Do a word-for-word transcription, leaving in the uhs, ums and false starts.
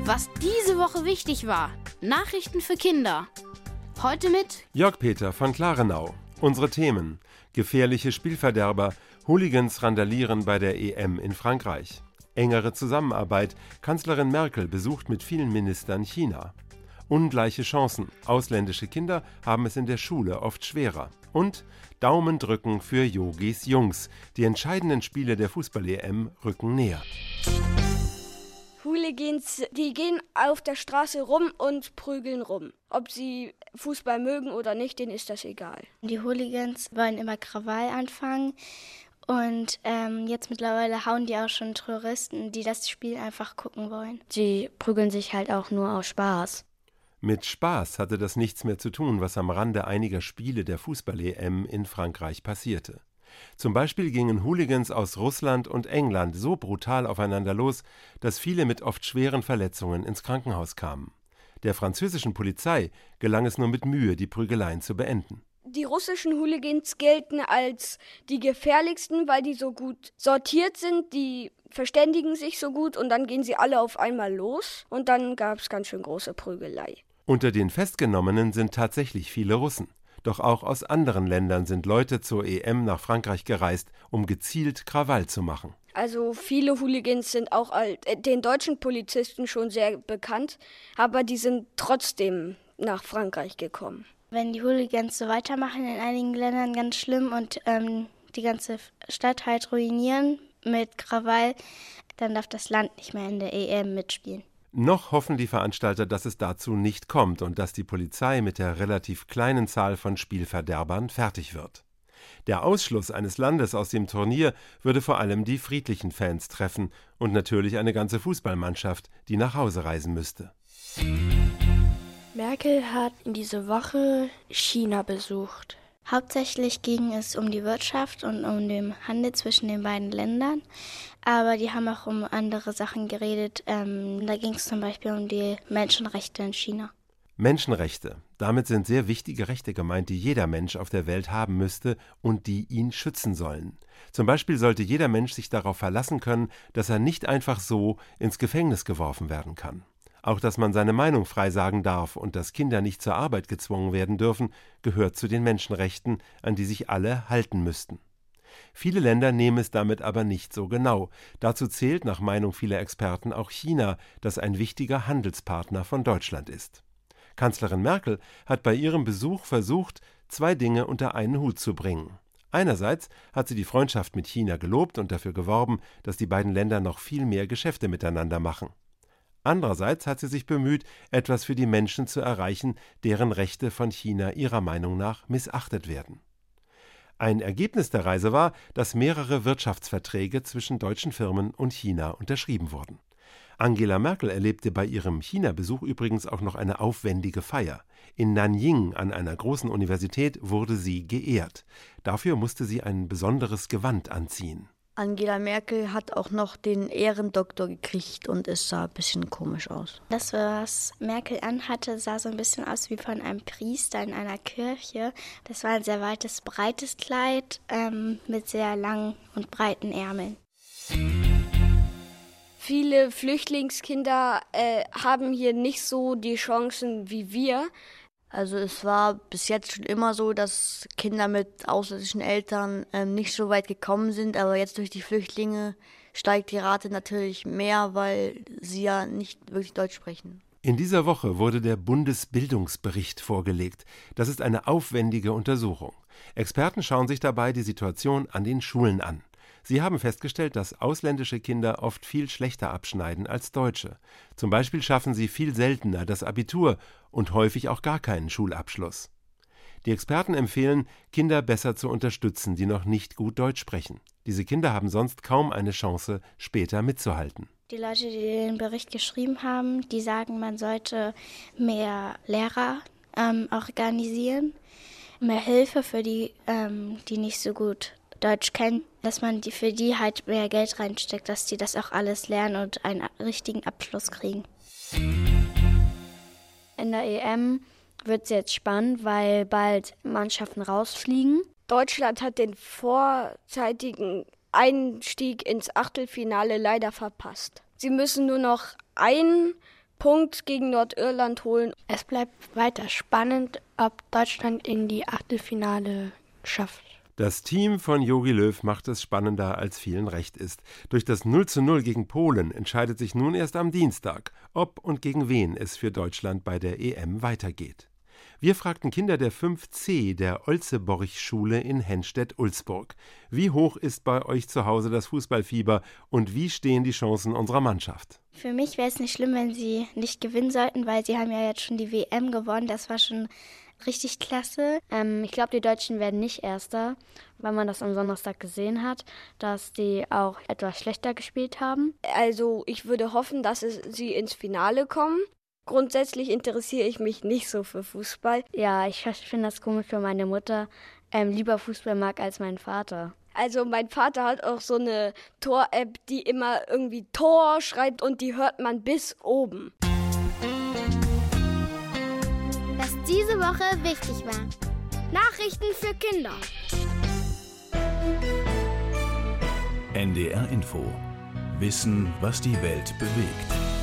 Was diese Woche wichtig war. Nachrichten für Kinder. Heute mit Jörg Peter von Klarenau. Unsere Themen: gefährliche Spielverderber, Hooligans randalieren bei der E M in Frankreich. Engere Zusammenarbeit, Kanzlerin Merkel besucht mit vielen Ministern China. Ungleiche Chancen, ausländische Kinder haben es in der Schule oft schwerer. Und Daumen drücken für Yogis Jungs. Die entscheidenden Spiele der Fußball-E M rücken näher. Hooligans, die gehen auf der Straße rum und prügeln rum. Ob sie Fußball mögen oder nicht, denen ist das egal. Die Hooligans wollen immer Krawall anfangen und ähm, jetzt mittlerweile hauen die auch schon Touristen, die das Spiel einfach gucken wollen. Sie prügeln sich halt auch nur aus Spaß. Mit Spaß hatte das nichts mehr zu tun, was am Rande einiger Spiele der Fußball-E M in Frankreich passierte. Zum Beispiel gingen Hooligans aus Russland und England so brutal aufeinander los, dass viele mit oft schweren Verletzungen ins Krankenhaus kamen. Der französischen Polizei gelang es nur mit Mühe, die Prügeleien zu beenden. Die russischen Hooligans gelten als die gefährlichsten, weil die so gut sortiert sind, die verständigen sich so gut und dann gehen sie alle auf einmal los und dann gab es ganz schön große Prügelei. Unter den Festgenommenen sind tatsächlich viele Russen. Doch auch aus anderen Ländern sind Leute zur E M nach Frankreich gereist, um gezielt Krawall zu machen. Also viele Hooligans sind auch den deutschen Polizisten schon sehr bekannt, aber die sind trotzdem nach Frankreich gekommen. Wenn die Hooligans so weitermachen, in einigen Ländern ganz schlimm und ähm, die ganze Stadt halt ruinieren mit Krawall, dann darf das Land nicht mehr in der E M mitspielen. Noch hoffen die Veranstalter, dass es dazu nicht kommt und dass die Polizei mit der relativ kleinen Zahl von Spielverderbern fertig wird. Der Ausschluss eines Landes aus dem Turnier würde vor allem die friedlichen Fans treffen und natürlich eine ganze Fußballmannschaft, die nach Hause reisen müsste. Merkel hat in dieser Woche China besucht. Hauptsächlich ging es um die Wirtschaft und um den Handel zwischen den beiden Ländern, aber die haben auch um andere Sachen geredet. Ähm, da ging es zum Beispiel um die Menschenrechte in China. Menschenrechte. Damit sind sehr wichtige Rechte gemeint, die jeder Mensch auf der Welt haben müsste und die ihn schützen sollen. Zum Beispiel sollte jeder Mensch sich darauf verlassen können, dass er nicht einfach so ins Gefängnis geworfen werden kann. Auch, dass man seine Meinung frei sagen darf und dass Kinder nicht zur Arbeit gezwungen werden dürfen, gehört zu den Menschenrechten, an die sich alle halten müssten. Viele Länder nehmen es damit aber nicht so genau. Dazu zählt nach Meinung vieler Experten auch China, das ein wichtiger Handelspartner von Deutschland ist. Kanzlerin Merkel hat bei ihrem Besuch versucht, zwei Dinge unter einen Hut zu bringen. Einerseits hat sie die Freundschaft mit China gelobt und dafür geworben, dass die beiden Länder noch viel mehr Geschäfte miteinander machen. Andererseits hat sie sich bemüht, etwas für die Menschen zu erreichen, deren Rechte von China ihrer Meinung nach missachtet werden. Ein Ergebnis der Reise war, dass mehrere Wirtschaftsverträge zwischen deutschen Firmen und China unterschrieben wurden. Angela Merkel erlebte bei ihrem China-Besuch übrigens auch noch eine aufwendige Feier. In Nanjing an einer großen Universität wurde sie geehrt. Dafür musste sie ein besonderes Gewand anziehen. Angela Merkel hat auch noch den Ehrendoktor gekriegt und es sah ein bisschen komisch aus. Das, was Merkel anhatte, sah so ein bisschen aus wie von einem Priester in einer Kirche. Das war ein sehr weites, breites Kleid ähm, mit sehr langen und breiten Ärmeln. Viele Flüchtlingskinder äh, haben hier nicht so die Chancen wie wir. Also es war bis jetzt schon immer so, dass Kinder mit ausländischen Eltern ähm, nicht so weit gekommen sind, aber jetzt durch die Flüchtlinge steigt die Rate natürlich mehr, weil sie ja nicht wirklich Deutsch sprechen. In dieser Woche wurde der Bundesbildungsbericht vorgelegt. Das ist eine aufwendige Untersuchung. Experten schauen sich dabei die Situation an den Schulen an. Sie haben festgestellt, dass ausländische Kinder oft viel schlechter abschneiden als Deutsche. Zum Beispiel schaffen sie viel seltener das Abitur und häufig auch gar keinen Schulabschluss. Die Experten empfehlen, Kinder besser zu unterstützen, die noch nicht gut Deutsch sprechen. Diese Kinder haben sonst kaum eine Chance, später mitzuhalten. Die Leute, die den Bericht geschrieben haben, die sagen, man sollte mehr Lehrer ähm, organisieren, mehr Hilfe für die, ähm, die nicht so gut Deutsch kennen, dass man die, für die halt mehr Geld reinsteckt, dass die das auch alles lernen und einen richtigen Abschluss kriegen. In der E M wird es jetzt spannend, weil bald Mannschaften rausfliegen. Deutschland hat den vorzeitigen Einstieg ins Achtelfinale leider verpasst. Sie müssen nur noch ein Punkt gegen Nordirland holen. Es bleibt weiter spannend, ob Deutschland in die Achtelfinale schafft. Das Team von Jogi Löw macht es spannender, als vielen recht ist. Durch das null zu null gegen Polen entscheidet sich nun erst am Dienstag, ob und gegen wen es für Deutschland bei der E M weitergeht. Wir fragten Kinder der fünf C der Olzeborch-Schule in Henstedt-Ulzburg. Wie hoch ist bei euch zu Hause das Fußballfieber und wie stehen die Chancen unserer Mannschaft? Für mich wäre es nicht schlimm, wenn sie nicht gewinnen sollten, weil sie haben ja jetzt schon die W M gewonnen. Das war schon richtig klasse. Ähm, ich glaube, die Deutschen werden nicht Erster, weil man das am Donnerstag gesehen hat, dass die auch etwas schlechter gespielt haben. Also ich würde hoffen, dass es, sie ins Finale kommen. Grundsätzlich interessiere ich mich nicht so für Fußball. Ja, ich finde das komisch, wenn meine Mutter ähm, lieber Fußball mag als mein Vater. Also mein Vater hat auch so eine Tor-App, die immer irgendwie Tor schreibt und die hört man bis oben. Was diese Woche wichtig war. Nachrichten für Kinder. N D R Info. Wissen, was die Welt bewegt.